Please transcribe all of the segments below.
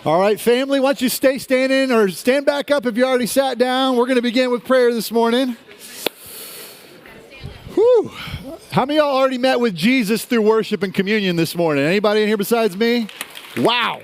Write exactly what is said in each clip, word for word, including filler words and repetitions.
All right, family, why don't you stay standing or stand back up if you already sat down. We're going to begin with prayer this morning. Whew. How many of y'all already met with Jesus through worship and communion this morning? Anybody in here besides me? Wow.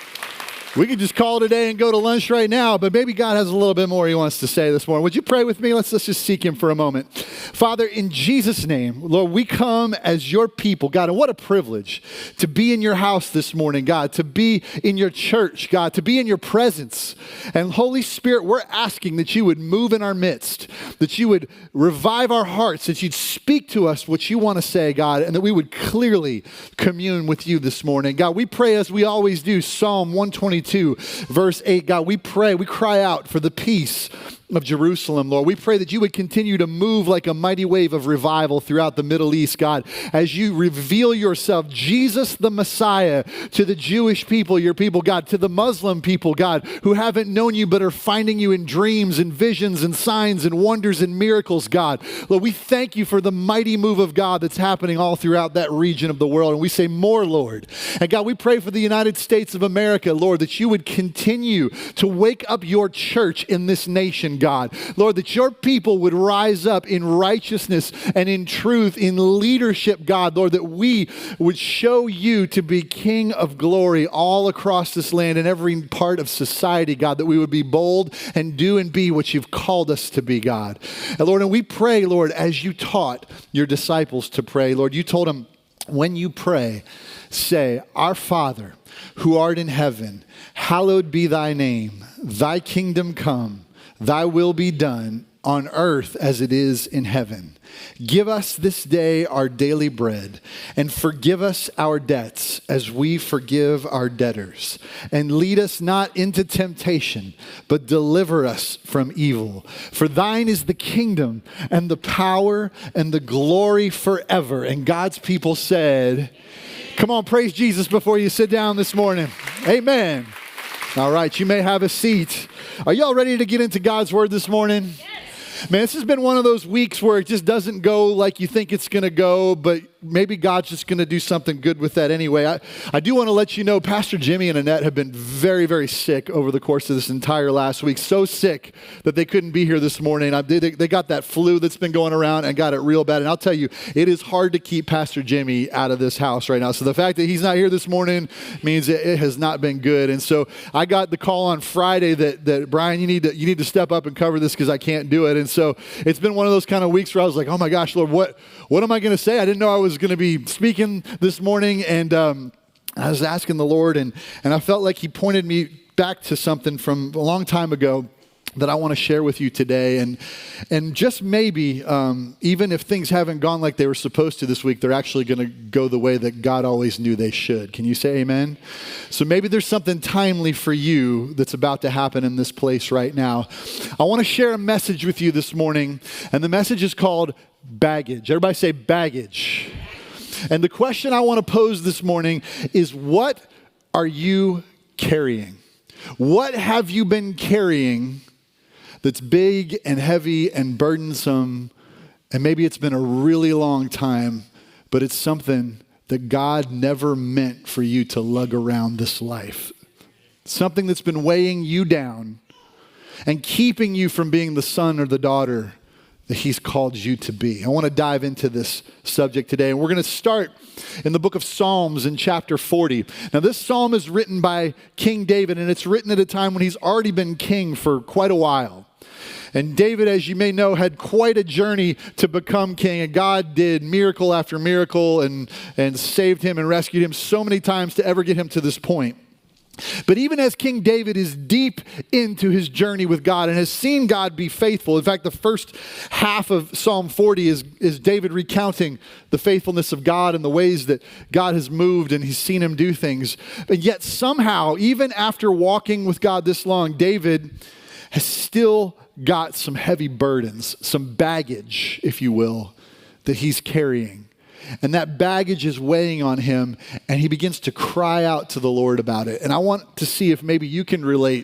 We could just call today and go to lunch right now, but maybe God has a little bit more he wants to say this morning. Would you pray with me? Let's, let's just seek him for a moment. Father, in Jesus' name, Lord, we come as your people, God, and what a privilege to be in your house this morning, God, to be in your church, God, to be in your presence. And Holy Spirit, we're asking that you would move in our midst, that you would revive our hearts, that you'd speak to us what you want to say, God, and that we would clearly commune with you this morning. God, we pray as we always do, Psalm one twenty-two, verse eight, God, we pray, we cry out for the peace of Jerusalem, Lord. We pray that you would continue to move like a mighty wave of revival throughout the Middle East, God, as you reveal yourself, Jesus the Messiah, to the Jewish people, your people, God, to the Muslim people, God, who haven't known you but are finding you in dreams and visions and signs and wonders and miracles, God. Lord, we thank you for the mighty move of God that's happening all throughout that region of the world. And we say more, Lord. And God, we pray for the United States of America, Lord, that you would continue to wake up your church in this nation, God. Lord, that your people would rise up in righteousness and in truth, in leadership, God. Lord, that we would show you to be King of glory all across this land and every part of society, God, that we would be bold and do and be what you've called us to be, God. And Lord, and we pray, Lord, as you taught your disciples to pray, Lord, you told them, when you pray, say, Our Father, who art in heaven, hallowed be thy name. Thy kingdom come. Thy will be done on earth as it is in heaven. Give us this day our daily bread, and forgive us our debts as we forgive our debtors. And lead us not into temptation, but deliver us from evil. For thine is the kingdom and the power and the glory forever. And God's people said, come on, praise Jesus before you sit down this morning. Amen. All right, you may have a seat. Are y'all ready to get into God's word this morning? Yes. Man, this has been one of those weeks where it just doesn't go like you think it's going to go, but maybe God's just going to do something good with that anyway. I, I do want to let you know, Pastor Jimmy and Annette have been very, very sick over the course of this entire last week. So sick that they couldn't be here this morning. I, they, they got that flu that's been going around and got it real bad. And I'll tell you, it is hard to keep Pastor Jimmy out of this house right now. So the fact that he's not here this morning means it, it has not been good. And so I got the call on Friday that, that Brian, you need to you need to step up and cover this because I can't do it. And so it's been one of those kind of weeks where I was like, oh my gosh, Lord, what, what am I going to say? I didn't know I was going to be speaking this morning, and um, I was asking the Lord, and, and I felt like he pointed me back to something from a long time ago that I want to share with you today. And and just maybe, um, even if things haven't gone like they were supposed to this week, they're actually going to go the way that God always knew they should. Can you say amen? So maybe there's something timely for you that's about to happen in this place right now. I want to share a message with you this morning, and the message is called baggage. Everybody say baggage. And the question I want to pose this morning is, what are you carrying? What have you been carrying that's big and heavy and burdensome, and maybe it's been a really long time, but it's something that God never meant for you to lug around this life? Something that's been weighing you down and keeping you from being the son or the daughter that he's called you to be. I want to dive into this subject today, and we're going to start in the book of Psalms in chapter forty. Now, this psalm is written by King David, and it's written at a time when he's already been king for quite a while. And David, as you may know, had quite a journey to become king, and God did miracle after miracle and, and saved him and rescued him so many times to ever get him to this point. But even as King David is deep into his journey with God and has seen God be faithful, in fact, the first half of Psalm forty is, is David recounting the faithfulness of God and the ways that God has moved and he's seen him do things. But yet somehow, even after walking with God this long, David has still got some heavy burdens, some baggage, if you will, that he's carrying. And that baggage is weighing on him, and he begins to cry out to the Lord about it. And I want to see if maybe you can relate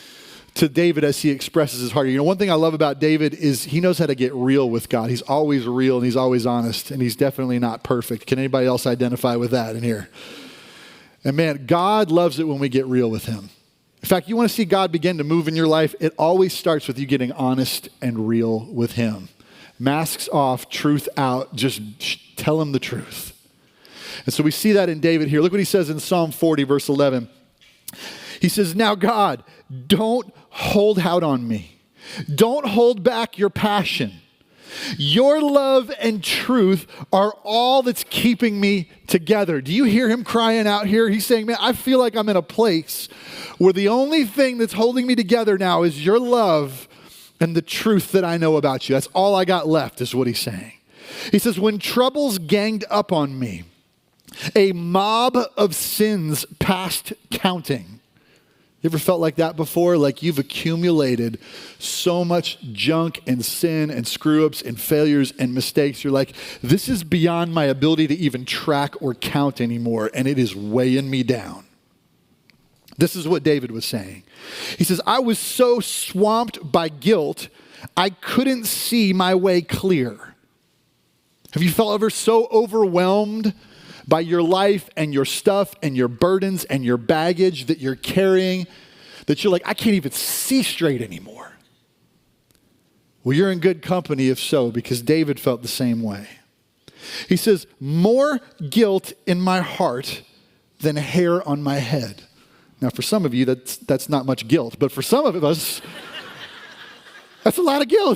to David as he expresses his heart. You know, one thing I love about David is he knows how to get real with God. He's always real, and he's always honest, and he's definitely not perfect. Can anybody else identify with that in here? And man, God loves it when we get real with him. In fact, you want to see God begin to move in your life, it always starts with you getting honest and real with him. Masks off, truth out, just tell him the truth. And so we see that in David here. Look what he says in Psalm forty, verse eleven. He says, now God, don't hold out on me. Don't hold back your passion. Your love and truth are all that's keeping me together. Do you hear him crying out here? He's saying, man, I feel like I'm in a place where the only thing that's holding me together now is your love and the truth that I know about you. That's all I got left, is what he's saying. He says, when troubles ganged up on me, a mob of sins past counting. You ever felt like that before? Like you've accumulated so much junk and sin and screw-ups and failures and mistakes. You're like, this is beyond my ability to even track or count anymore, and it is weighing me down. This is what David was saying. He says, I was so swamped by guilt, I couldn't see my way clear. Have you felt ever so overwhelmed by your life and your stuff and your burdens and your baggage that you're carrying, that you're like, I can't even see straight anymore? Well, you're in good company if so, because David felt the same way. He says, more guilt in my heart than hair on my head. Now, for some of you, that's, that's not much guilt, but for some of us, that's a lot of guilt.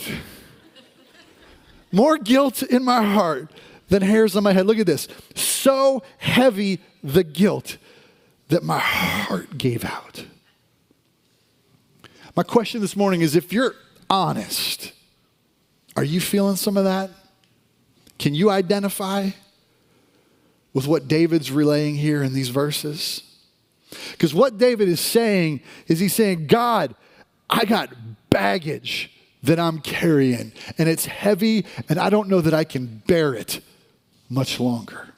More guilt in my heart than hairs on my head. Look at this. So heavy the guilt that my heart gave out. My question this morning is, if you're honest, are you feeling some of that? Can you identify with what David's relaying here in these verses? Because what David is saying is he's saying, God, I got baggage that I'm carrying, and it's heavy, and I don't know that I can bear it much longer.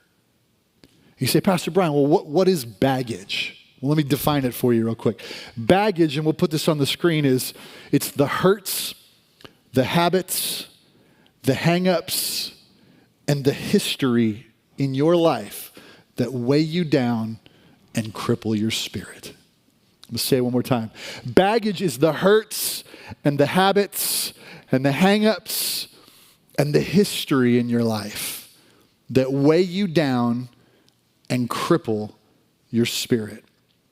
You say, Pastor Brian, well, what, what is baggage? Well, let me define it for you real quick. Baggage, and we'll put this on the screen, is it's the hurts, the habits, the hang-ups, and the history in your life that weigh you down and cripple your spirit. I'm going to say it one more time. Baggage is the hurts and the habits and the hang-ups and the history in your life that weigh you down and cripple your spirit.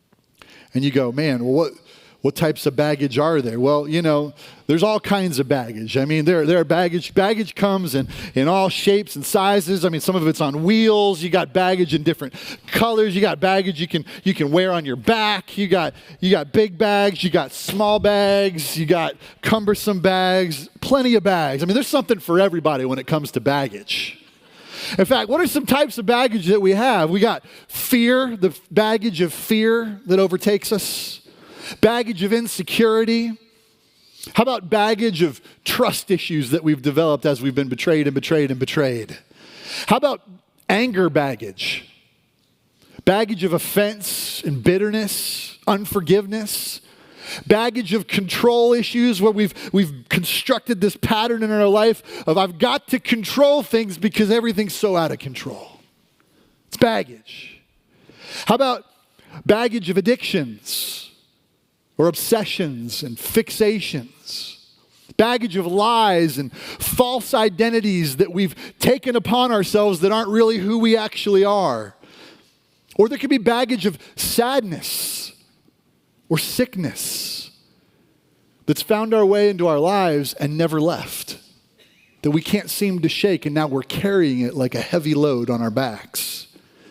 And you go, man, well, what, what types of baggage are there? Well, you know, there's all kinds of baggage. I mean, there, there are baggage. Baggage comes in, in all shapes and sizes. I mean, some of it's on wheels. You got baggage in different colors. You got baggage you can you can wear on your back. You got you got big bags. You got small bags. You got cumbersome bags. Plenty of bags. I mean, there's something for everybody when it comes to baggage. In fact, what are some types of baggage that we have? We got fear, the baggage of fear that overtakes us. Baggage of insecurity. How about baggage of trust issues that we've developed as we've been betrayed and betrayed and betrayed? How about anger baggage? Baggage of offense and bitterness, unforgiveness. Baggage of control issues where we've we've constructed this pattern in our life of I've got to control things because everything's so out of control. It's baggage. How about baggage of addictions or obsessions and fixations? Baggage of lies and false identities that we've taken upon ourselves that aren't really who we actually are. Or there could be baggage of sadness or sickness that's found our way into our lives and never left, that we can't seem to shake, and now we're carrying it like a heavy load on our backs.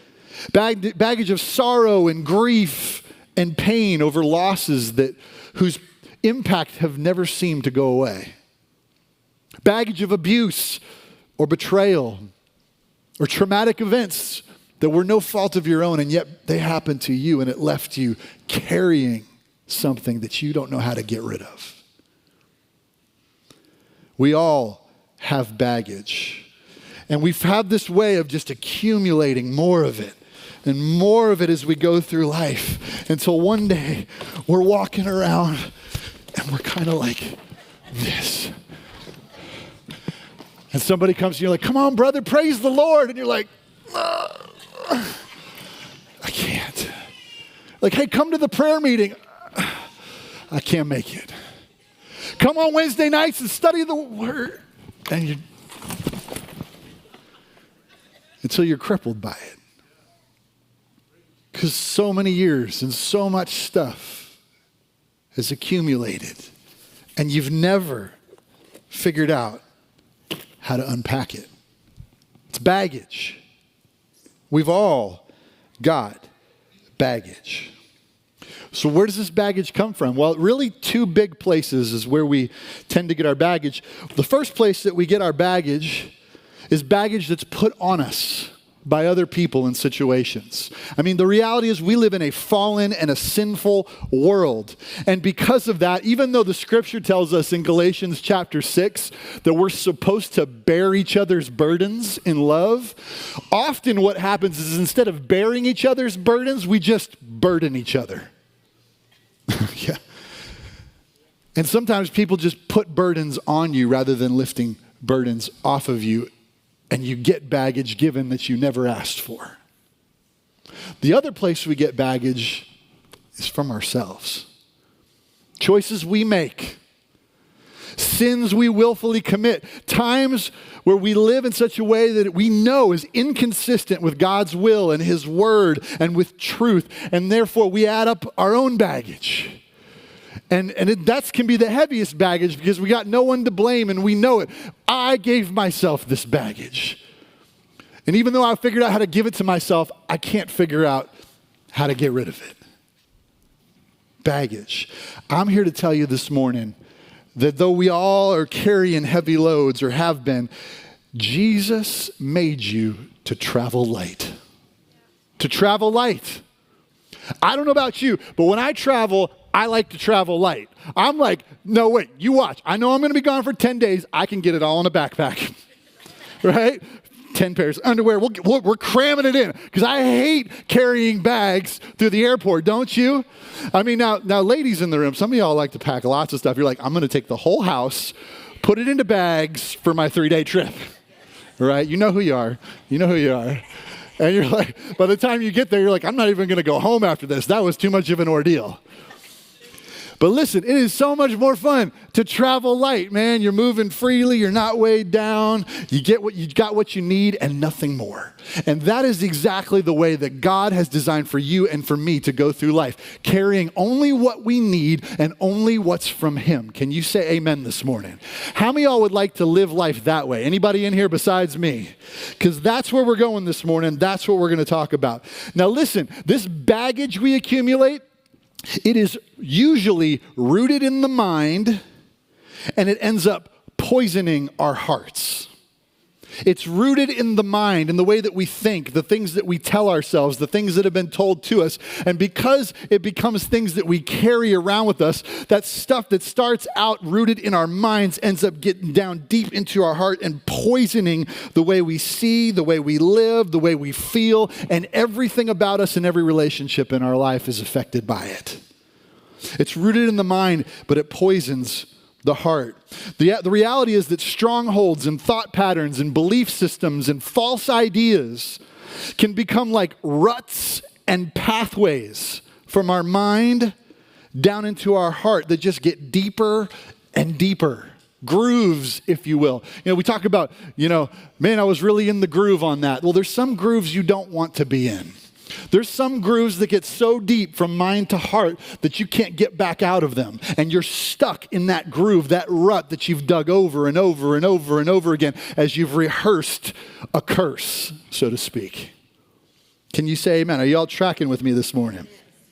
Bag- baggage of sorrow and grief and pain over losses that whose impact have never seemed to go away. Baggage of abuse or betrayal or traumatic events that were no fault of your own, and yet they happened to you, and it left you carrying something that you don't know how to get rid of. We all have baggage, and we've had this way of just accumulating more of it and more of it as we go through life until one day we're walking around and we're kind of like this. And somebody comes to you like, come on, brother, praise the Lord. And you're like, uh, I can't. Like, hey, come to the prayer meeting. I can't make it. Come on Wednesday nights and study the word. And you, until you're crippled by it. Because so many years and so much stuff has accumulated. And you've never figured out how to unpack it. It's baggage. We've all got baggage. So where does this baggage come from? Well, really two big places is where we tend to get our baggage. The first place that we get our baggage is baggage that's put on us by other people and situations. I mean, the reality is we live in a fallen and a sinful world. And because of that, even though the scripture tells us in Galatians chapter six that we're supposed to bear each other's burdens in love, often what happens is instead of bearing each other's burdens, we just burden each other. Yeah. And sometimes people just put burdens on you rather than lifting burdens off of you. And you get baggage given that you never asked for. The other place we get baggage is from ourselves. Choices we make. Sins we willfully commit. Times where we live in such a way that we know is inconsistent with God's will and His word and with truth. And therefore we add up our own baggage. And, and it, that can be the heaviest baggage because we got no one to blame and we know it. I gave myself this baggage. And even though I figured out how to give it to myself, I can't figure out how to get rid of it. Baggage. I'm here to tell you this morning that though we all are carrying heavy loads or have been, Jesus made you to travel light. To travel light. I don't know about you, but when I travel, I like to travel light. I'm like, no, wait, you watch. I know I'm going to be gone for ten days. I can get it all in a backpack, right? ten pairs of underwear. We'll, we'll, we're cramming it in because I hate carrying bags through the airport, don't you? I mean, now, now, ladies in the room, some of y'all like to pack lots of stuff. You're like, I'm going to take the whole house, put it into bags for my three-day trip, right? You know who you are. You know who you are. And you're like, by the time you get there, you're like, I'm not even going to go home after this. That was too much of an ordeal. But listen, it is so much more fun to travel light, man. You're moving freely. You're not weighed down. You get what you got what you need and nothing more. And that is exactly the way that God has designed for you and for me to go through life, carrying only what we need and only what's from Him. Can you say amen this morning? How many of y'all would like to live life that way? Anybody in here besides me? Because that's where we're going this morning. That's what we're going to talk about. Now listen, this baggage we accumulate, it is usually rooted in the mind, and it ends up poisoning our hearts. It's rooted in the mind, in the way that we think, the things that we tell ourselves, the things that have been told to us. And because it becomes things that we carry around with us, that stuff that starts out rooted in our minds ends up getting down deep into our heart and poisoning the way we see, the way we live, the way we feel, and everything about us and every relationship in our life is affected by it. It's rooted in the mind, but it poisons the heart. The, the reality is that strongholds and thought patterns and belief systems and false ideas can become like ruts and pathways from our mind down into our heart that just get deeper and deeper. Grooves, if you will. You know, we talk about, you know, man, I was really in the groove on that. Well, there's some grooves you don't want to be in. There's some grooves that get so deep from mind to heart that you can't get back out of them. And you're stuck in that groove, that rut that you've dug over and over and over and over again as you've rehearsed a curse, so to speak. Can you say amen? Are you all tracking with me this morning?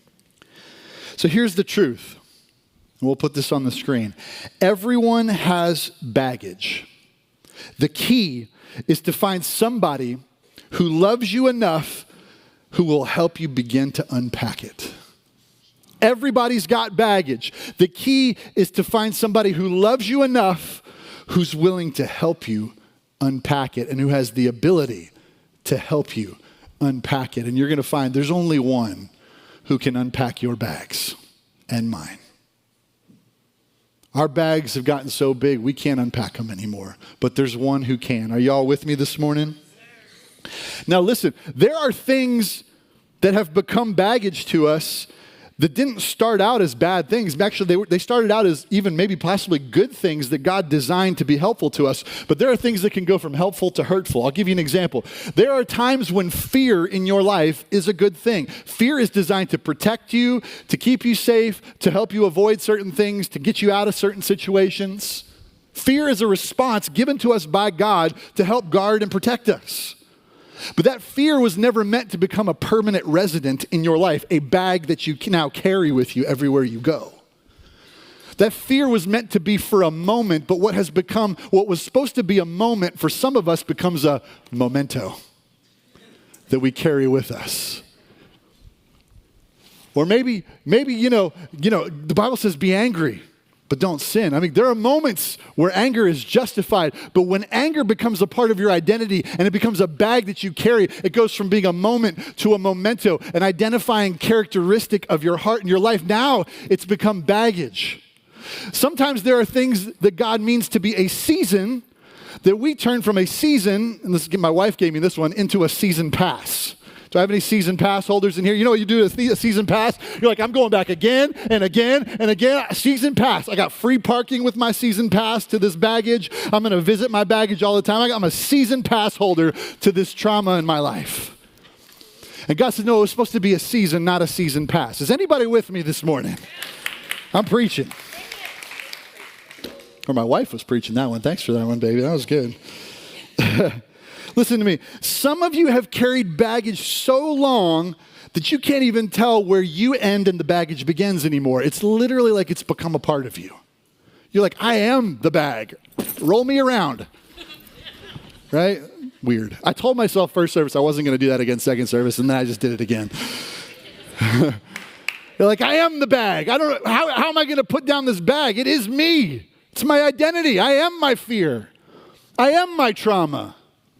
So here's the truth. We'll put this on the screen. Everyone has baggage. The key is to find somebody who loves you enough who will help you begin to unpack it. Everybody's got baggage. The key is to find somebody who loves you enough who's willing to help you unpack it and who has the ability to help you unpack it. And you're going to find there's only one who can unpack your bags and mine. Our bags have gotten so big we can't unpack them anymore, but there's one who can. Are y'all with me this morning? Now listen, there are things that have become baggage to us that didn't start out as bad things. Actually, they, were, they started out as even maybe possibly good things that God designed to be helpful to us. But there are things that can go from helpful to hurtful. I'll give you an example. There are times when fear in your life is a good thing. Fear is designed to protect you, to keep you safe, to help you avoid certain things, to get you out of certain situations. Fear is a response given to us by God to help guard and protect us. But that fear was never meant to become a permanent resident in your life, a bag that you can now carry with you everywhere you go. That fear was meant to be for a moment, but what has become, what was supposed to be a moment for some of us becomes a memento that we carry with us. Or maybe, maybe, you know, you know, the Bible says be angry, but don't sin. I mean, there are moments where anger is justified, but when anger becomes a part of your identity and it becomes a bag that you carry, it goes from being a moment to a memento, an identifying characteristic of your heart and your life. Now it's become baggage. Sometimes there are things that God means to be a season that we turn from a season, and this, my wife gave me this one, into a season pass. Do I have any season pass holders in here? You know what you do a, a season pass? You're like, I'm going back again and again and again. Season pass. I got free parking with my season pass to this baggage. I'm going to visit my baggage all the time. I'm a season pass holder to this trauma in my life. And God said, no, it was supposed to be a season, not a season pass. Is anybody with me this morning? I'm preaching. Or my wife was preaching that one. Thanks for that one, baby. That was good. Listen to me. Some of you have carried baggage so long that you can't even tell where you end and the baggage begins anymore. It's literally like it's become a part of you. You're like, I am the bag. Roll me around. Right? Weird. I told myself first service I wasn't going to do that again second service, and then I just did it again. You're like, I am the bag. I don't. How, how am I going to put down this bag? It is me. It's my identity. I am my fear. I am my trauma.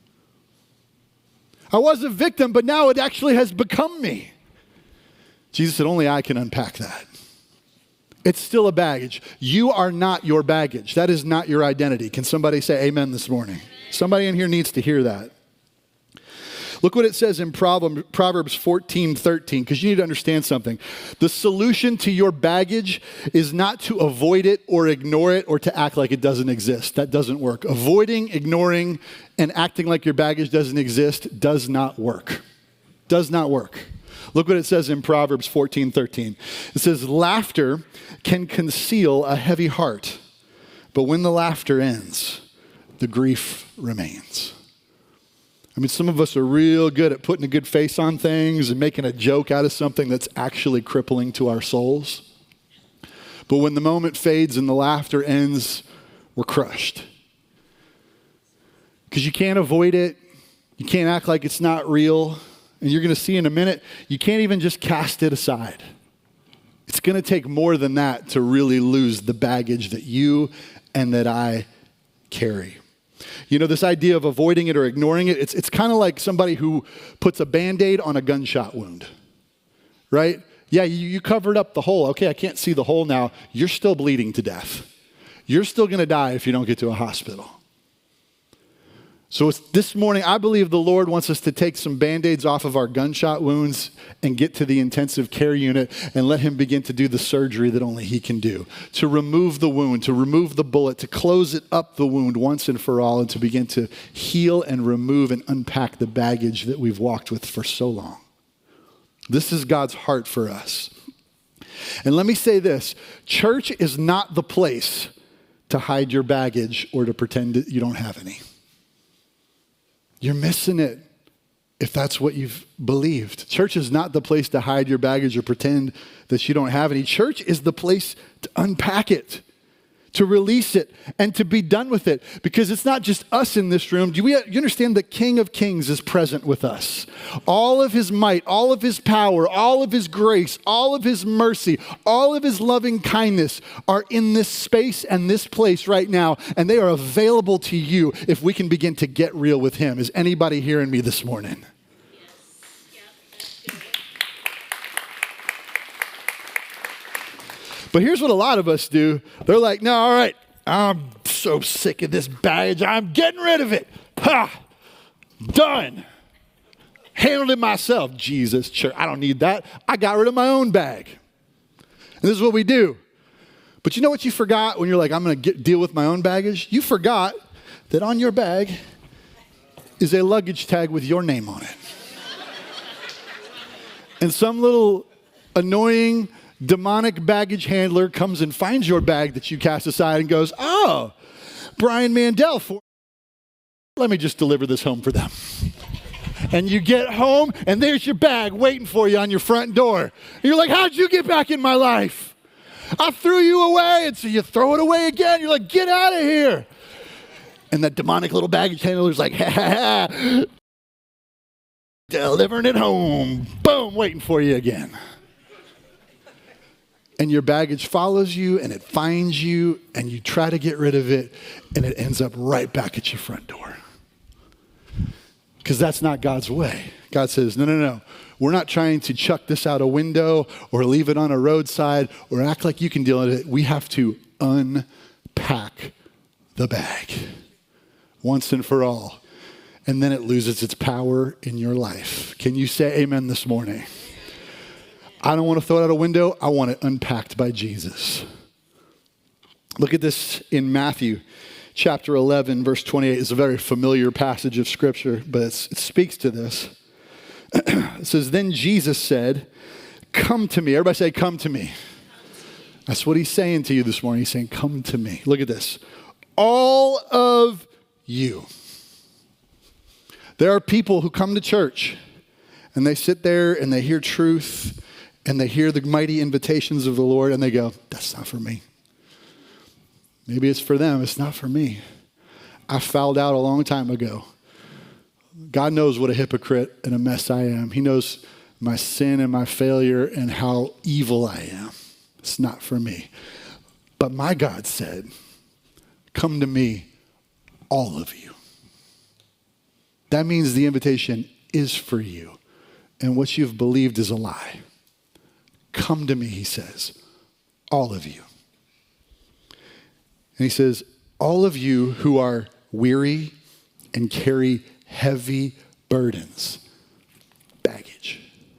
I was a victim, but now it actually has become me. Jesus said, only I can unpack that. It's still a baggage. You are not your baggage. That is not your identity. Can somebody say amen this morning? Somebody in here needs to hear that. Look what it says in Proverbs fourteen thirteen, because you need to understand something. The solution to your baggage is not to avoid it or ignore it or to act like it doesn't exist. That doesn't work. Avoiding, ignoring, and acting like your baggage doesn't exist does not work. Does not work. Look what it says in Proverbs fourteen thirteen. It says, laughter can conceal a heavy heart, but when the laughter ends, the grief remains. I mean, some of us are real good at putting a good face on things and making a joke out of something that's actually crippling to our souls. But when the moment fades and the laughter ends, we're crushed. Because you can't avoid it. You can't act like it's not real. And you're going to see in a minute, you can't even just cast it aside. It's going to take more than that to really lose the baggage that you and that I carry. You know, this idea of avoiding it or ignoring it, it's, it's kind of like somebody who puts a Band-Aid on a gunshot wound, right? Yeah, you, you covered up the hole. Okay, I can't see the hole now. You're still bleeding to death. You're still going to die if you don't get to a hospital. So it's, this morning, I believe the Lord wants us to take some Band-Aids off of our gunshot wounds and get to the intensive care unit and let him begin to do the surgery that only he can do. To remove the wound, to remove the bullet, to close it up the wound once and for all, and to begin to heal and remove and unpack the baggage that we've walked with for so long. This is God's heart for us. And let me say this, church is not the place to hide your baggage or to pretend that you don't have any. You're missing it if that's what you've believed. Church is not the place to hide your baggage or pretend that you don't have any. Church is the place to unpack it, to release it, and to be done with it. Because it's not just us in this room. Do we, you understand that King of Kings is present with us? All of his might, all of his power, all of his grace, all of his mercy, all of his loving kindness are in this space and this place right now. And they are available to you if we can begin to get real with him. Is anybody hearing me this morning? But here's what a lot of us do. They're like, no, all right, I'm so sick of this baggage. I'm getting rid of it. Ha! Done. Handled it myself. Jesus, church, I don't need that. I got rid of my own bag. And this is what we do. But you know what you forgot when you're like, I'm going to deal with my own baggage? You forgot that on your bag is a luggage tag with your name on it. And some little annoying, demonic baggage handler comes and finds your bag that you cast aside and goes, oh, Brian Mandel, for let me just deliver this home for them. And you get home, and there's your bag waiting for you on your front door. And you're like, how'd you get back in my life? I threw you away. And so you throw it away again. You're like, get out of here. And that demonic little baggage handler's like, ha, ha, ha. Delivering it home. Boom, waiting for you again. And your baggage follows you, and it finds you, and you try to get rid of it, and it ends up right back at your front door. Because that's not God's way. God says, no, no, no. We're not trying to chuck this out a window or leave it on a roadside or act like you can deal with it. We have to unpack the bag once and for all. And then it loses its power in your life. Can you say amen this morning? I don't want to throw it out a window. I want it unpacked by Jesus. Look at this in Matthew chapter eleven, verse twenty-eight. Is a very familiar passage of Scripture, but it's, it speaks to this. It says, then Jesus said, come to me. Everybody say, come to me. That's what he's saying to you this morning. He's saying, come to me. Look at this. All of you. There are people who come to church and they sit there and they hear truth and they hear the mighty invitations of the Lord and they go, that's not for me. Maybe it's for them. It's not for me. I fouled out a long time ago. God knows what a hypocrite and a mess I am. He knows my sin and my failure and how evil I am. It's not for me. But my God said, come to me, all of you. That means the invitation is for you. And what you've believed is a lie. Come to me, he says, all of you. And he says, all of you who are weary and carry heavy burdens, baggage.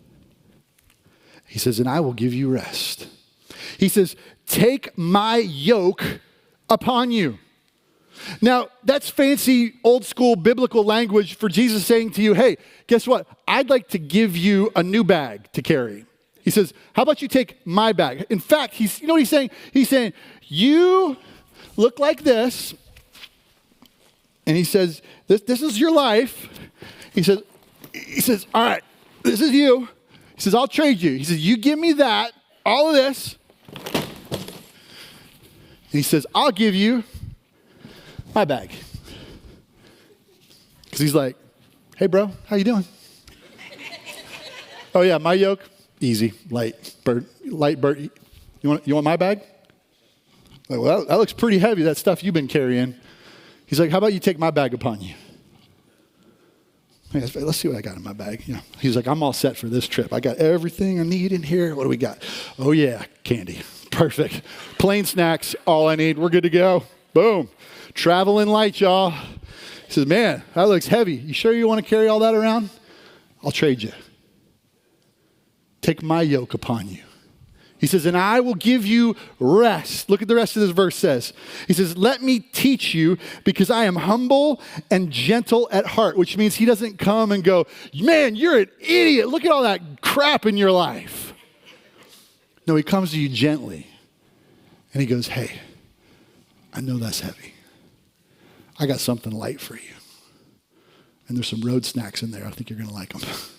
He says, and I will give you rest. He says, take my yoke upon you. Now, that's fancy, old school biblical language for Jesus saying to you, hey, guess what? I'd like to give you a new bag to carry. He says, how about you take my bag? In fact, he's, you know what he's saying? He's saying, you look like this. And he says, this, this is your life. He says, he says, all right, this is you. He says, I'll trade you. He says, you give me that, all of this. And he says, I'll give you my bag. Because he's like, hey, bro, how you doing? Oh, yeah, my yoke, easy, light, bird, light bird. You want, you want my bag? Like, well, that, that looks pretty heavy, that stuff you've been carrying. He's like, how about you take my bag upon you? Let's see what I got in my bag. You know, he's like, I'm all set for this trip. I got everything I need in here. What do we got? Oh, yeah, candy. Perfect. Plain snacks, all I need. We're good to go. Boom. Traveling light, y'all. He says, man, that looks heavy. You sure you want to carry all that around? I'll trade you. Take my yoke upon you. He says, and I will give you rest. Look at the rest of this verse says. He says, let me teach you because I am humble and gentle at heart, which means he doesn't come and go, man, you're an idiot. Look at all that crap in your life. No, he comes to you gently and he goes, hey, I know that's heavy. I got something light for you. And there's some road snacks in there. I think you're going to like them.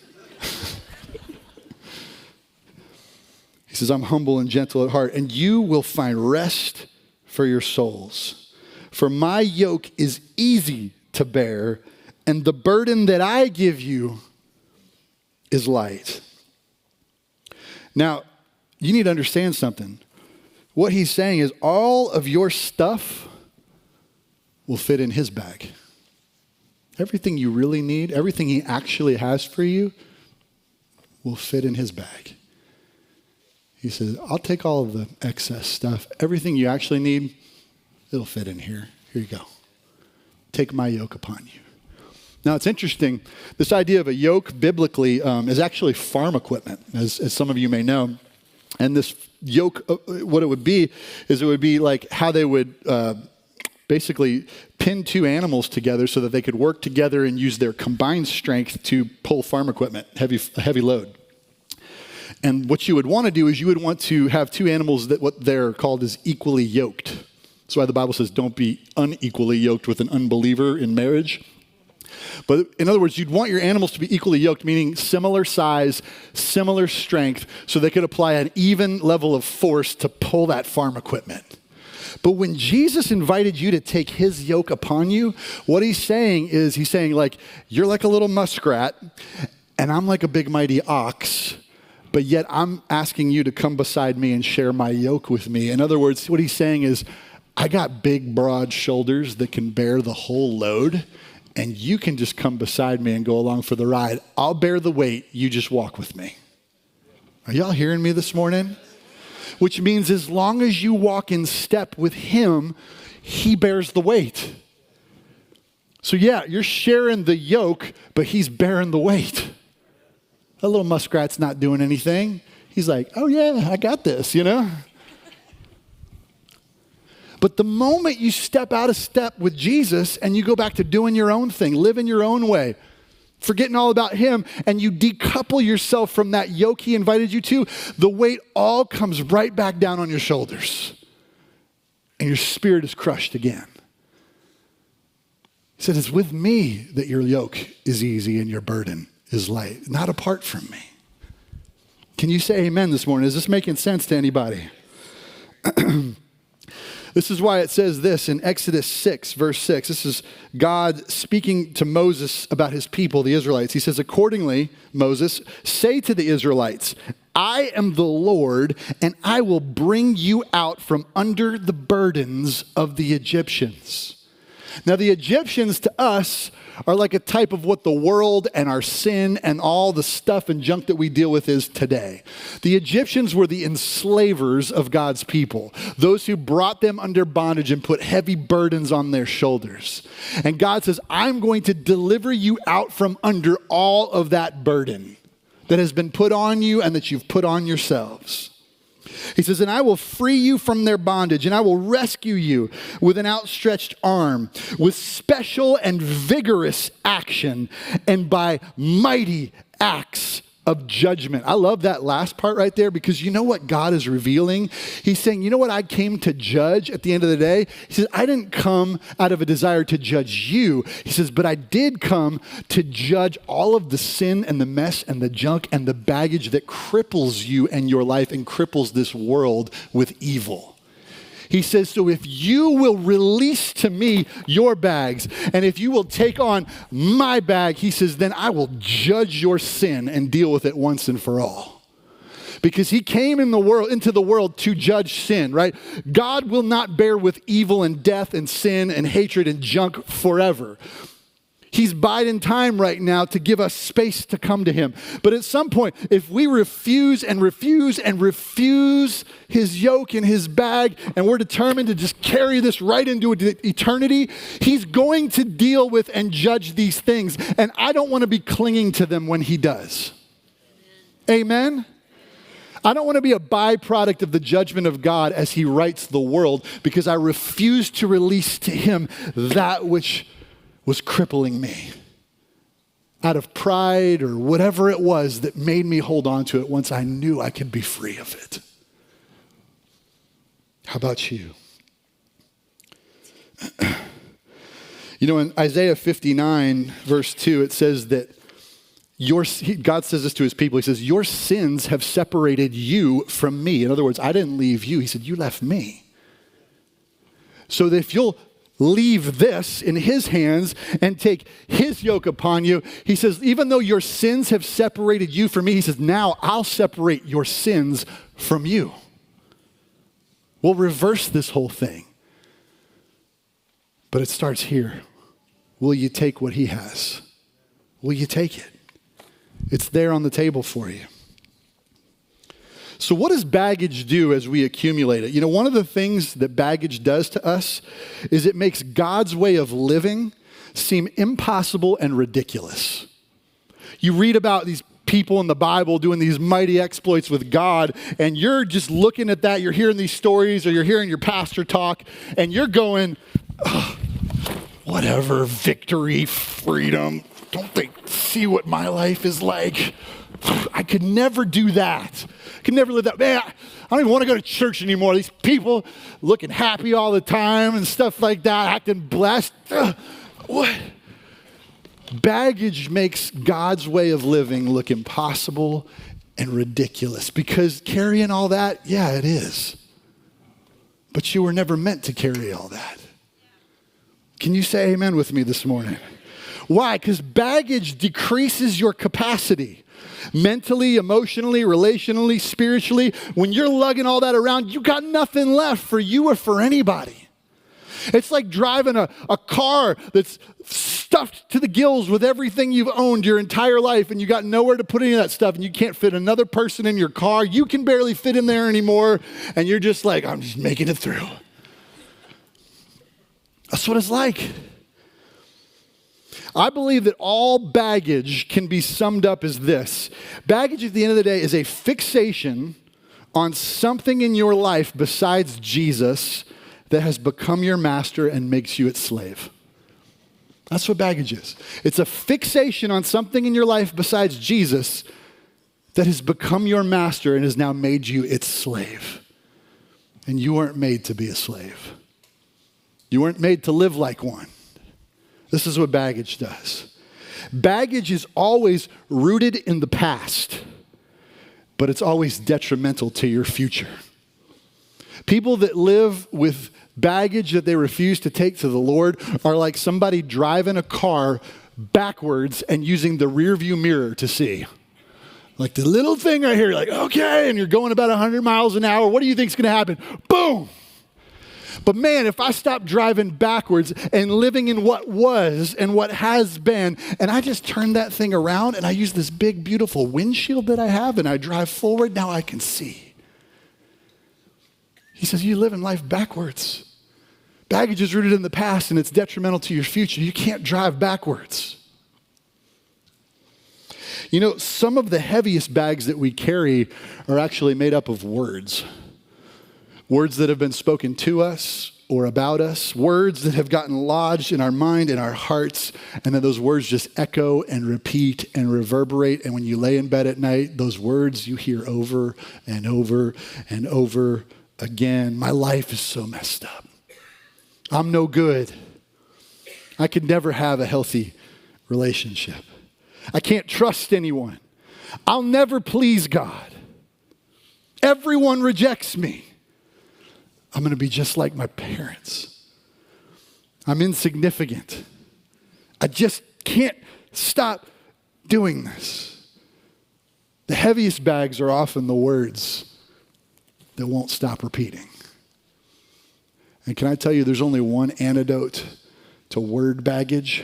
He says, I'm humble and gentle at heart, and you will find rest for your souls. For my yoke is easy to bear, and the burden that I give you is light. Now, you need to understand something. What he's saying is all of your stuff will fit in his bag. Everything you really need, everything he actually has for you will fit in his bag. He says, I'll take all of the excess stuff. Everything you actually need, it'll fit in here. Here you go. Take my yoke upon you. Now, it's interesting. This idea of a yoke biblically um, is actually farm equipment, as, as some of you may know. And this yoke, uh, what it would be, is it would be like how they would uh, basically pin two animals together so that they could work together and use their combined strength to pull farm equipment, heavy, heavy load. And what you would want to do is you would want to have two animals that what they're called is equally yoked. That's why the Bible says don't be unequally yoked with an unbeliever in marriage. But in other words, you'd want your animals to be equally yoked, meaning similar size, similar strength, so they could apply an even level of force to pull that farm equipment. But when Jesus invited you to take his yoke upon you, what he's saying is, he's saying like, you're like a little muskrat, and I'm like a big mighty ox, but yet I'm asking you to come beside me and share my yoke with me. In other words, what he's saying is, I got big, broad shoulders that can bear the whole load, and you can just come beside me and go along for the ride. I'll bear the weight. You just walk with me. Are y'all hearing me this morning? Which means as long as you walk in step with him, he bears the weight. So yeah, you're sharing the yoke, but he's bearing the weight. That little muskrat's not doing anything. He's like, oh yeah, I got this, you know? But the moment you step out of step with Jesus and you go back to doing your own thing, living your own way, forgetting all about him, and you decouple yourself from that yoke he invited you to, the weight all comes right back down on your shoulders. And your spirit is crushed again. He said, it's with me that your yoke is easy and your burden is light, not apart from me. Can you say amen this morning? Is this making sense to anybody? This is why it says this in Exodus six, verse six. This is God speaking to Moses about his people, the Israelites. He says, accordingly, Moses, say to the Israelites, I am the Lord, and I will bring you out from under the burdens of the Egyptians. Now, the Egyptians to us are like a type of what the world and our sin and all the stuff and junk that we deal with is today. The Egyptians were the enslavers of God's people, those who brought them under bondage and put heavy burdens on their shoulders. And God says, I'm going to deliver you out from under all of that burden that has been put on you and that you've put on yourselves. He says, and I will free you from their bondage, and I will rescue you with an outstretched arm, with special and vigorous action, and by mighty acts of judgment. I love that last part right there, because you know what God is revealing? He's saying, you know what I came to judge at the end of the day? He says, I didn't come out of a desire to judge you. He says, but I did come to judge all of the sin and the mess and the junk and the baggage that cripples you and your life and cripples this world with evil. He says, so if you will release to me your bags, and if you will take on my bag, he says, then I will judge your sin and deal with it once and for all. Because he came in the world, into the world to judge sin, right? God will not bear with evil and death and sin and hatred and junk forever. He's biding time right now to give us space to come to him. But at some point, if we refuse and refuse and refuse his yoke and his bag, and we're determined to just carry this right into eternity, he's going to deal with and judge these things. And I don't want to be clinging to them when he does. Amen? I don't want to be a byproduct of the judgment of God as he rights the world, because I refuse to release to him that which was crippling me out of pride or whatever it was that made me hold on to it once I knew I could be free of it. How about you? You know, in Isaiah fifty-nine, verse two, it says that your, God says this to his people. He says, your sins have separated you from me. In other words, I didn't leave you. He said, you left me. So that if you'll leave this in his hands and take his yoke upon you, he says, even though your sins have separated you from me, he says, now I'll separate your sins from you. We'll reverse this whole thing. But it starts here. Will you take what he has? Will you take it? It's there on the table for you. So what does baggage do as we accumulate it? You know, one of the things that baggage does to us is it makes God's way of living seem impossible and ridiculous. You read about these people in the Bible doing these mighty exploits with God, and you're just looking at that, you're hearing these stories, or you're hearing your pastor talk, and you're going, oh, whatever, victory, freedom, don't they see what my life is like? I could never do that. I could never live that. Man, I don't even want to go to church anymore. These people looking happy all the time and stuff like that, acting blessed. Ugh, what? Baggage makes God's way of living look impossible and ridiculous because carrying all that, yeah, it is. But you were never meant to carry all that. Can you say amen with me this morning? Why? Because baggage decreases your capacity. Mentally, emotionally, relationally, spiritually. When you're lugging all that around, you got nothing left for you or for anybody. It's like driving a, a car that's stuffed to the gills with everything you've owned your entire life, and you got nowhere to put any of that stuff, and you can't fit another person in your car. You can barely fit in there anymore, and you're just like, I'm just making it through. That's what it's like. I believe that all baggage can be summed up as this. Baggage at the end of the day is a fixation on something in your life besides Jesus that has become your master and makes you its slave. That's what baggage is. It's a fixation on something in your life besides Jesus that has become your master and has now made you its slave. And you weren't made to be a slave. You weren't made to live like one. This is what baggage does. Baggage is always rooted in the past, but it's always detrimental to your future. People that live with baggage that they refuse to take to the Lord are like somebody driving a car backwards and using the rear view mirror to see. Like the little thing right here, you're like, okay, and you're going about one hundred miles an hour. What do you think is going to happen? Boom! But man, if I stop driving backwards and living in what was and what has been, and I just turn that thing around and I use this big, beautiful windshield that I have and I drive forward, now I can see. He says, you live in life backwards. Baggage is rooted in the past and it's detrimental to your future. You can't drive backwards. You know, some of the heaviest bags that we carry are actually made up of words. Words that have been spoken to us or about us. Words that have gotten lodged in our mind and our hearts. And then those words just echo and repeat and reverberate. And when you lay in bed at night, those words you hear over and over and over again. My life is so messed up. I'm no good. I could never have a healthy relationship. I can't trust anyone. I'll never please God. Everyone rejects me. I'm going to be just like my parents. I'm insignificant. I just can't stop doing this. The heaviest bags are often the words that won't stop repeating. And can I tell you, there's only one antidote to word baggage,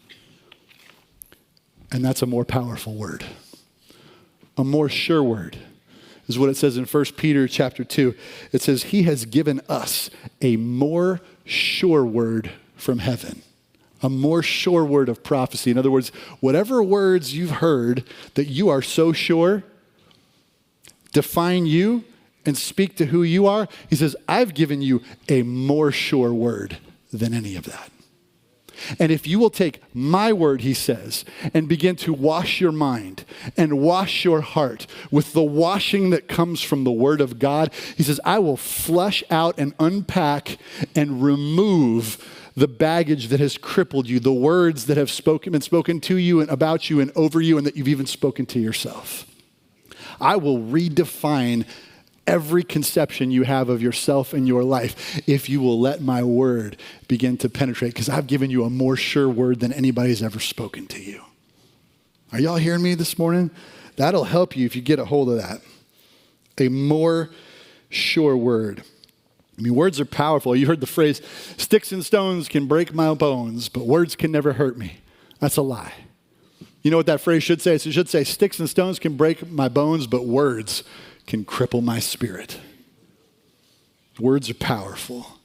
and that's a more powerful word. A more sure word is what it says in First Peter chapter two. It says, he has given us a more sure word from heaven. A more sure word of prophecy. In other words, whatever words you've heard that you are so sure define you and speak to who you are, he says, I've given you a more sure word than any of that. And if you will take my word, he says, and begin to wash your mind and wash your heart with the washing that comes from the word of God, he says, I will flush out and unpack and remove the baggage that has crippled you, the words that have spoken, been spoken to you and about you and over you and that you've even spoken to yourself. I will redefine every conception you have of yourself and your life if you will let my word begin to penetrate, because I've given you a more sure word than anybody's ever spoken to you. Are y'all hearing me this morning? That'll help you if you get a hold of that. A more sure word. I mean, words are powerful. You heard the phrase, sticks and stones can break my bones, but words can never hurt me. That's a lie. You know what that phrase should say? It should say, sticks and stones can break my bones, but words can cripple my spirit. Words are powerful.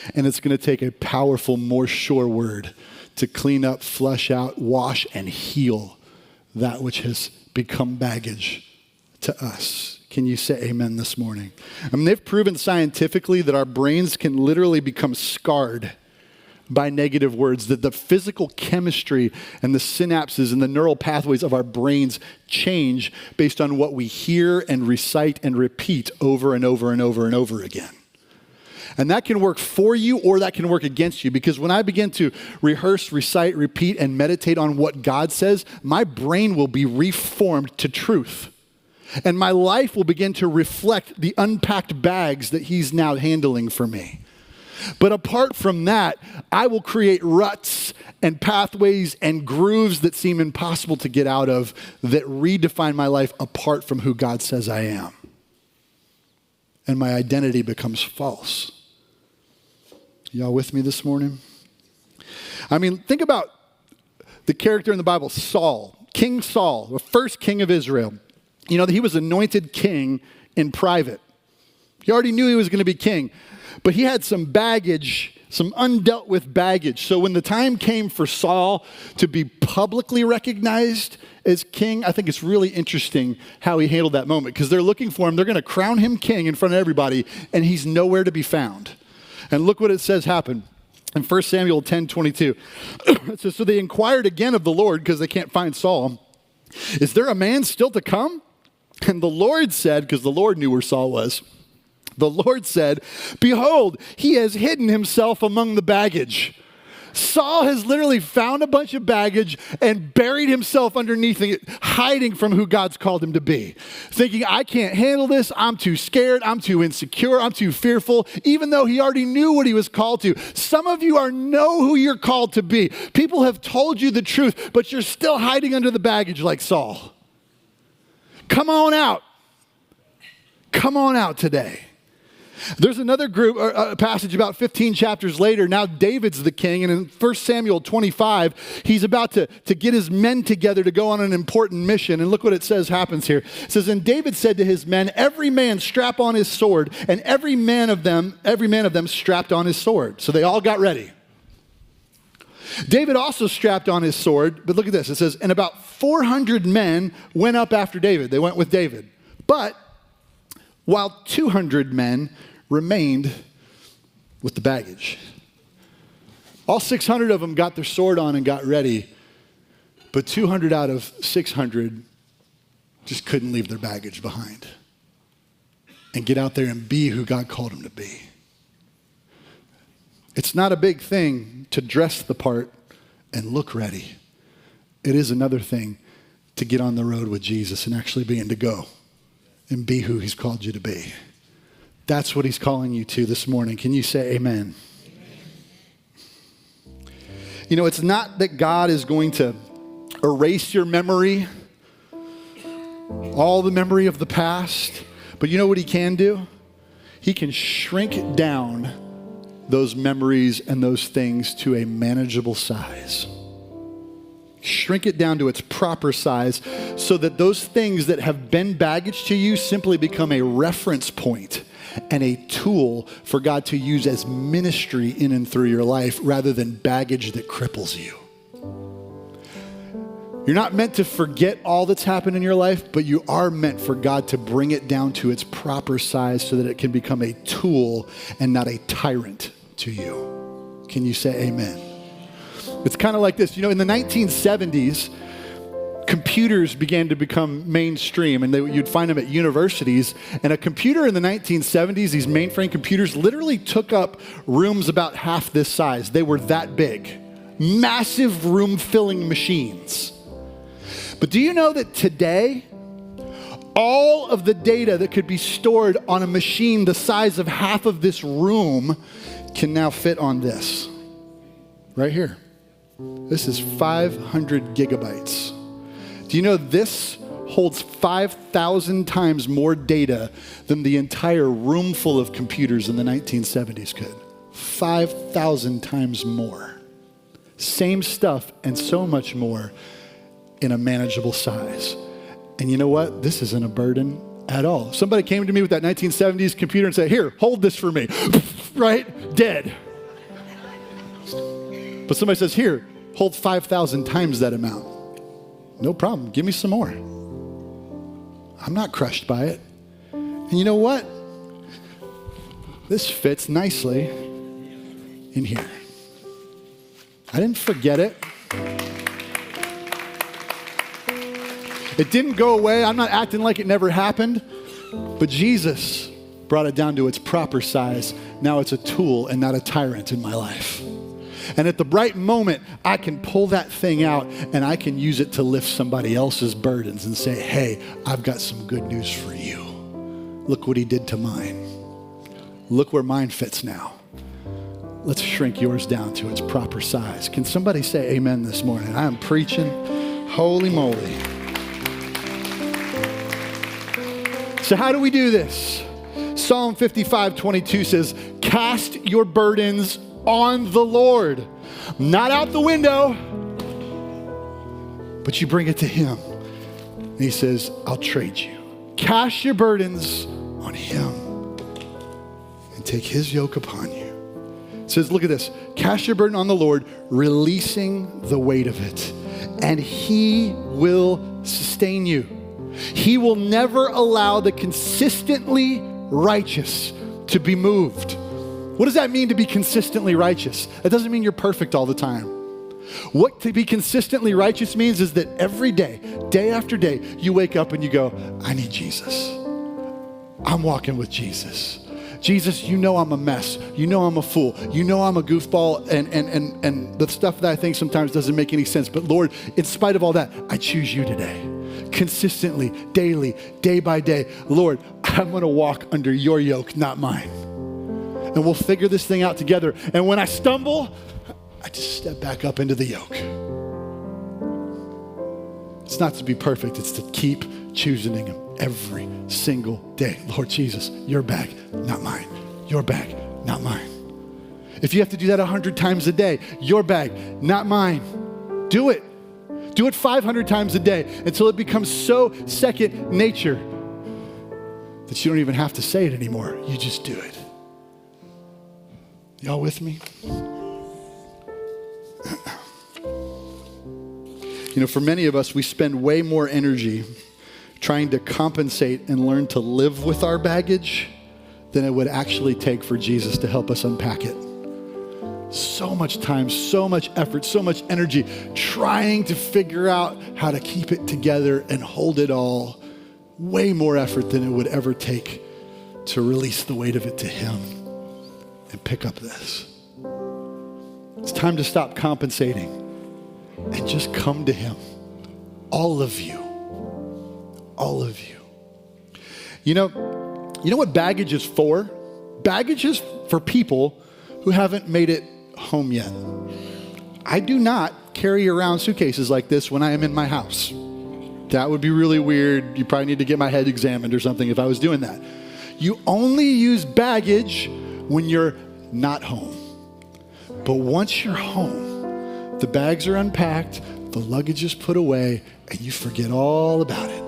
And it's going to take a powerful, more sure word to clean up, flush out, wash, and heal that which has become baggage to us. Can you say amen this morning? I mean, they've proven scientifically that our brains can literally become scarred by negative words, that the physical chemistry and the synapses and the neural pathways of our brains change based on what we hear and recite and repeat over and over and over and over again. And that can work for you or that can work against you, because when I begin to rehearse, recite, repeat, and meditate on what God says, my brain will be reformed to truth. And my life will begin to reflect the unpacked bags that he's now handling for me. But apart from that, I will create ruts and pathways and grooves that seem impossible to get out of, that redefine my life apart from who God says I am. And my identity becomes false. Y'all with me this morning? I mean, think about the character in the Bible, Saul, King Saul, the first king of Israel. You know, he was anointed king in private. He already knew he was going to be king, but he had some baggage, some undealt with baggage. So when the time came for Saul to be publicly recognized as king, I think it's really interesting how he handled that moment, because they're looking for him. They're going to crown him king in front of everybody, and he's nowhere to be found. And look what it says happened in First Samuel ten twenty-two. It says, so they inquired again of the Lord, because they can't find Saul, is there a man still to come? And the Lord said, because the Lord knew where Saul was, the Lord said, behold, he has hidden himself among the baggage. Saul has literally found a bunch of baggage and buried himself underneath it, hiding from who God's called him to be. Thinking, I can't handle this, I'm too scared, I'm too insecure, I'm too fearful, even though he already knew what he was called to. Some of you are know who you're called to be. People have told you the truth, but you're still hiding under the baggage like Saul. Come on out. Come on out today. There's another group, or a passage about fifteen chapters later. Now David's the king, and in First Samuel twenty-five, he's about to, to get his men together to go on an important mission. And look what it says happens here. It says, and David said to his men, every man strap on his sword, and every man of them, every man of them strapped on his sword. So they all got ready. David also strapped on his sword, but look at this. It says, and about four hundred men went up after David. They went with David. But while two hundred men remained with the baggage. All six hundred of them got their sword on and got ready, but two hundred out of six hundred just couldn't leave their baggage behind and get out there and be who God called them to be. It's not a big thing to dress the part and look ready. It is another thing to get on the road with Jesus and actually begin to go and be who he's called you to be. That's what he's calling you to this morning. Can you say amen? Amen. You know, it's not that God is going to erase your memory, all the memory of the past, but you know what he can do? He can shrink down those memories and those things to a manageable size. Shrink it down to its proper size so that those things that have been baggage to you simply become a reference point and a tool for God to use as ministry in and through your life rather than baggage that cripples you. You're not meant to forget all that's happened in your life, but you are meant for God to bring it down to its proper size so that it can become a tool and not a tyrant to you. Can you say amen? It's kind of like this. You know, in the nineteen seventies, computers began to become mainstream, and they, you'd find them at universities. And a computer in the nineteen seventies, these mainframe computers, literally took up rooms about half this size. They were that big. Massive room-filling machines. But do you know that today, all of the data that could be stored on a machine the size of half of this room can now fit on this right here? This is five hundred gigabytes. Do you know this holds five thousand times more data than the entire room full of computers in the nineteen seventies could? five thousand times more. Same stuff and so much more in a manageable size. And you know what? This isn't a burden at all. Somebody came to me with that nineteen seventies computer and said, here, hold this for me. Right? Dead. But somebody says, here, hold five thousand times that amount. No problem. Give me some more. I'm not crushed by it. And you know what? This fits nicely in here. I didn't forget it. It didn't go away. I'm not acting like it never happened. But Jesus brought it down to its proper size. Now it's a tool and not a tyrant in my life. And at the right moment, I can pull that thing out and I can use it to lift somebody else's burdens and say, hey, I've got some good news for you. Look what he did to mine. Look where mine fits now. Let's shrink yours down to its proper size. Can somebody say amen this morning? I am preaching. Holy moly. So how do we do this? Psalm fifty-five twenty-two says, cast your burdens on the Lord. Not out the window, but you bring it to him. And he says, I'll trade you. Cast your burdens on him and take his yoke upon you. It says, look at this. Cast your burden on the Lord, releasing the weight of it, and he will sustain you. He will never allow the consistently righteous to be moved. What does that mean to be consistently righteous? That doesn't mean you're perfect all the time. What to be consistently righteous means is that every day, day after day, you wake up and you go, I need Jesus. I'm walking with Jesus. Jesus, you know I'm a mess. You know I'm a fool. You know I'm a goofball, and, and, and, and the stuff that I think sometimes doesn't make any sense. But Lord, in spite of all that, I choose you today. Consistently, daily, day by day. Lord, I'm going to walk under your yoke, not mine. And we'll figure this thing out together. And when I stumble, I just step back up into the yoke. It's not to be perfect. It's to keep choosing him every single day. Lord Jesus, your bag, not mine. Your bag, not mine. If you have to do that a hundred times a day, your bag, not mine. Do it. Do it five hundred times a day until it becomes so second nature that you don't even have to say it anymore. You just do it. Y'all with me? You know, for many of us, we spend way more energy trying to compensate and learn to live with our baggage than it would actually take for Jesus to help us unpack it. So much time, so much effort, so much energy trying to figure out how to keep it together and hold it all. Way more effort than it would ever take to release the weight of it to him and pick up this. It's time to stop compensating and just come to him. All of you. All of you. You know, you know what baggage is for? Baggage is for people who haven't made it home yet. I do not carry around suitcases like this when I am in my house. That would be really weird. You probably need to get my head examined or something if I was doing that. You only use baggage when you're not home. But once you're home, the bags are unpacked, the luggage is put away, and you forget all about it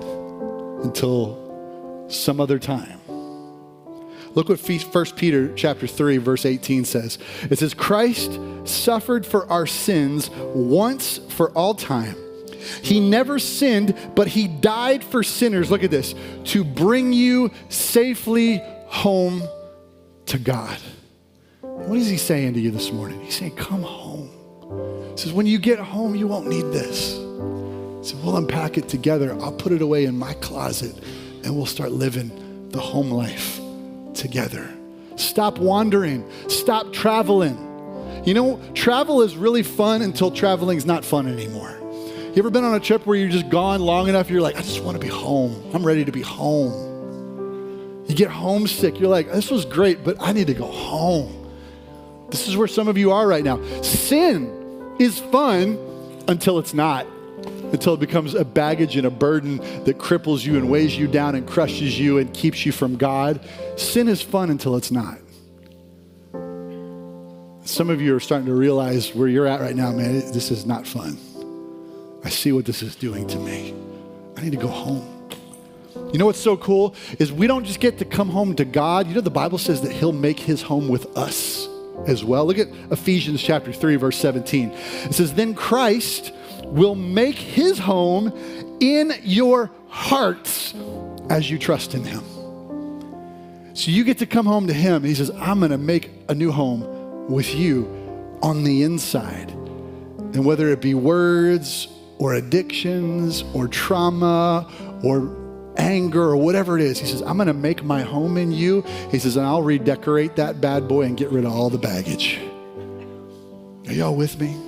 until some other time. Look what First Peter chapter three, verse eighteen says. It says, Christ suffered for our sins once for all time. He never sinned, but he died for sinners. Look at this. To bring you safely home to God. What is he saying to you this morning? He's saying, come home. He says, when you get home, you won't need this. He said, we'll unpack it together. I'll put it away in my closet, and we'll start living the home life together. Stop wandering. Stop traveling. You know, travel is really fun until traveling's not fun anymore. You ever been on a trip where you're just gone long enough, you're like, I just want to be home. I'm ready to be home. You get homesick. You're like, this was great, but I need to go home. This is where some of you are right now. Sin is fun until it's not. Until it becomes a baggage and a burden that cripples you and weighs you down and crushes you and keeps you from God. Sin is fun until it's not. Some of you are starting to realize where you're at right now, man, this is not fun. I see what this is doing to me. I need to go home. You know what's so cool is we don't just get to come home to God. You know the Bible says that he'll make his home with us. as well. Look at Ephesians chapter three, verse seventeen. It says, then Christ will make his home in your hearts as you trust in him. So you get to come home to him. And he says, I'm going to make a new home with you on the inside. And whether it be words or addictions or trauma or anger or whatever it is, he says, I'm going to make my home in you. He says, and I'll redecorate that bad boy and get rid of all the baggage. Are y'all with me?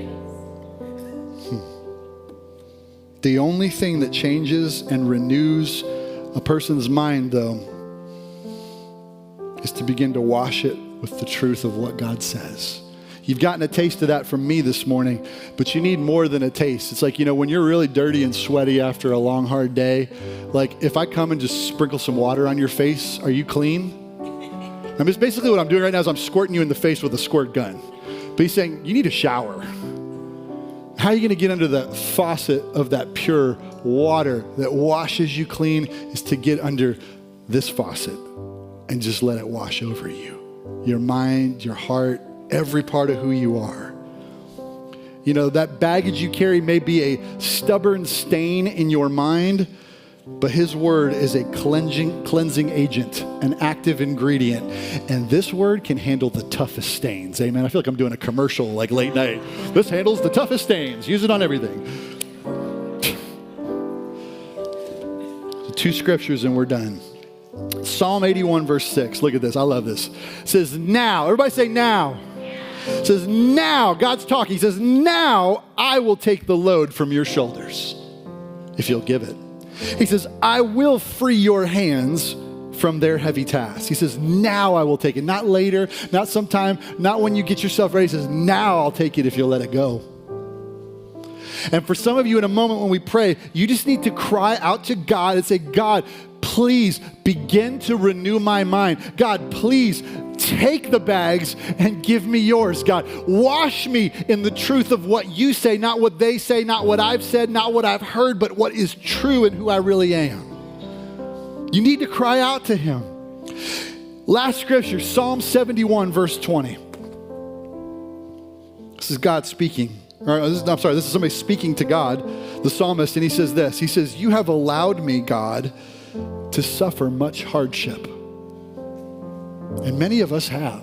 Hmm. The only thing that changes and renews a person's mind, though, is to begin to wash it with the truth of what God says. You've gotten a taste of that from me this morning, but you need more than a taste. It's like, you know, when you're really dirty and sweaty after a long, hard day, like if I come and just sprinkle some water on your face, are you clean? I mean, it's basically what I'm doing right now is I'm squirting you in the face with a squirt gun. But he's saying, you need a shower. How are you going to get under the faucet of that pure water that washes you clean is to get under this faucet and just let it wash over you. Your mind, your heart, every part of who you are. You know, that baggage you carry may be a stubborn stain in your mind, but his word is a cleansing, cleansing agent, an active ingredient. And this word can handle the toughest stains. Amen. I feel like I'm doing a commercial like late night. This handles the toughest stains. Use it on everything. Two scriptures and we're done. Psalm eighty-one verse six. Look at this. I love this. It says, now. Everybody say now. It says, now. God's talking. He says, now I will take the load from your shoulders if you'll give it. He says, I will free your hands from their heavy tasks. He says, now I will take it. Not later, not sometime, not when you get yourself ready. He says, now I'll take it if you'll let it go. And for some of you in a moment when we pray, you just need to cry out to God and say, God, please begin to renew my mind. God, please take the bags and give me yours. God, wash me in the truth of what you say, not what they say, not what I've said, not what I've heard, but what is true and who I really am. You need to cry out to him. Last scripture, Psalm seventy-one, verse twenty. This is God speaking. Or, this is, I'm sorry, this is somebody speaking to God, the psalmist, and he says this. He says, you have allowed me, God, to suffer much hardship. And many of us have.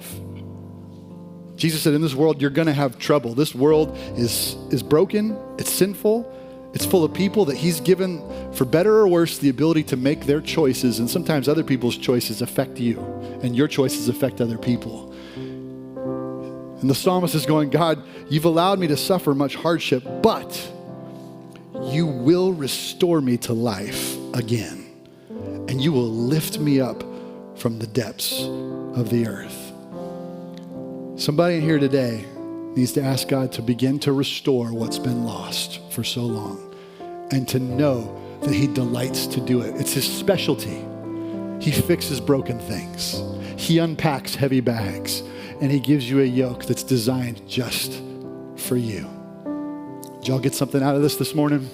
Jesus said, in this world, you're going to have trouble. This world is, is broken. It's sinful. It's full of people that he's given, for better or worse, the ability to make their choices. And sometimes other people's choices affect you, and your choices affect other people. And the psalmist is going, God, you've allowed me to suffer much hardship, but you will restore me to life again. And you will lift me up from the depths of the earth. Somebody in here today needs to ask God to begin to restore what's been lost for so long and to know that he delights to do it. It's his specialty. He fixes broken things. He unpacks heavy bags and he gives you a yoke that's designed just for you. Did y'all get something out of this this morning?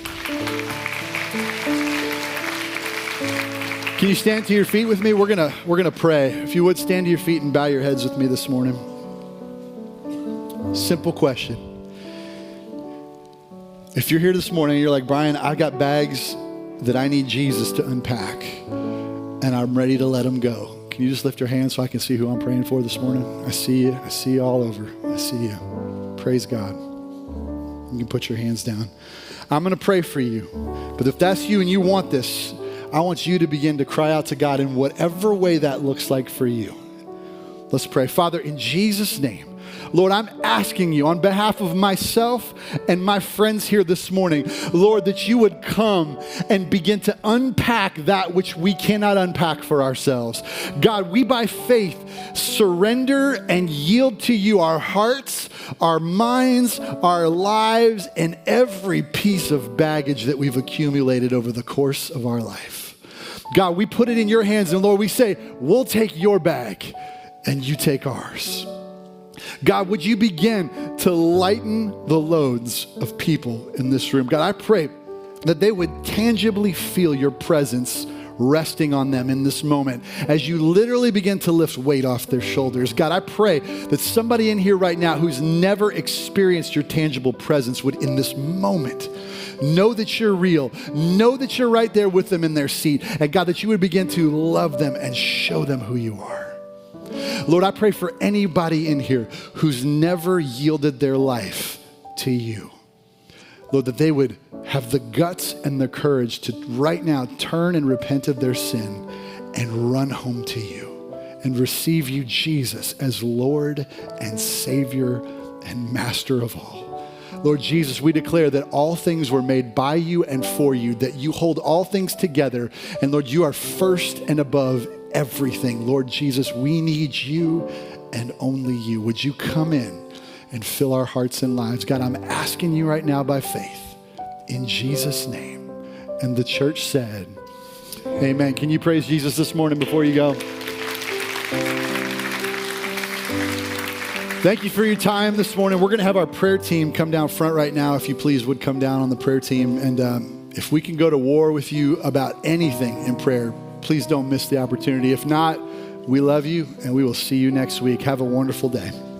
Can you stand to your feet with me? We're gonna we're gonna pray. If you would, stand to your feet and bow your heads with me this morning. Simple question. If you're here this morning and you're like, Brian, I've got bags that I need Jesus to unpack and I'm ready to let them go. Can you just lift your hand so I can see who I'm praying for this morning? I see you. I see you all over. I see you. Praise God. You can put your hands down. I'm going to pray for you. But if that's you and you want this, I want you to begin to cry out to God in whatever way that looks like for you. Let's pray. Father, in Jesus' name, Lord, I'm asking you on behalf of myself and my friends here this morning, Lord, that you would come and begin to unpack that which we cannot unpack for ourselves. God, we by faith surrender and yield to you our hearts, our minds, our lives, and every piece of baggage that we've accumulated over the course of our life. God, we put it in your hands, and Lord, we say, we'll take your bag and you take ours. God, would you begin to lighten the loads of people in this room? God, I pray that they would tangibly feel your presence resting on them in this moment as you literally begin to lift weight off their shoulders. God, I pray that somebody in here right now who's never experienced your tangible presence would in this moment know that you're real, know that you're right there with them in their seat, and God, that you would begin to love them and show them who you are. Lord, I pray for anybody in here who's never yielded their life to you. Lord, that they would have the guts and the courage to right now turn and repent of their sin and run home to you and receive you, Jesus, as Lord and Savior and Master of all. Lord Jesus, we declare that all things were made by you and for you, that you hold all things together, and Lord, you are first and above everything. Lord Jesus, we need you and only you. Would you come in and fill our hearts and lives? God, I'm asking you right now by faith, in Jesus' name. And the church said, amen. Can you praise Jesus this morning before you go? Thank you for your time this morning. We're going to have our prayer team come down front right now. If you please would come down on the prayer team. And um, if we can go to war with you about anything in prayer, please don't miss the opportunity. If not, we love you and we will see you next week. Have a wonderful day.